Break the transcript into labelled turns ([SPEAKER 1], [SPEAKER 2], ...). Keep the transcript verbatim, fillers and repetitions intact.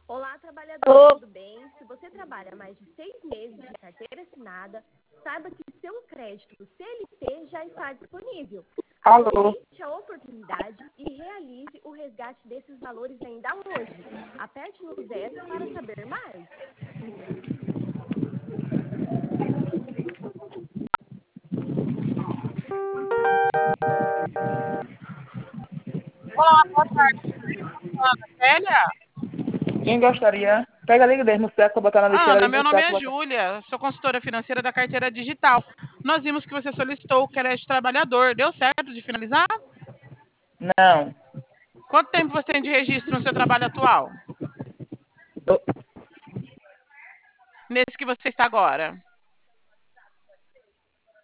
[SPEAKER 1] Olá, trabalhador, tudo bem? Se você trabalha há mais de seis meses de carteira assinada, saiba que seu crédito C L T já está disponível.
[SPEAKER 2] Alô?
[SPEAKER 1] Aproveite a oportunidade e realize o resgate desses valores ainda hoje. Aperte no zero para saber mais.
[SPEAKER 3] Olá, boa tarde. Ana Célia?
[SPEAKER 2] Quem gostaria? Pega a liga mesmo, pega pra botar na lixeira
[SPEAKER 3] Ana,
[SPEAKER 2] ali
[SPEAKER 3] meu
[SPEAKER 2] no
[SPEAKER 3] nome
[SPEAKER 2] saco.
[SPEAKER 3] é Júlia, sou consultora financeira da carteira digital. Nós vimos que você solicitou o crédito trabalhador. Deu certo de finalizar?
[SPEAKER 2] Não.
[SPEAKER 3] Quanto tempo você tem de registro no seu trabalho atual?
[SPEAKER 2] Eu-
[SPEAKER 3] Nesse que você está agora?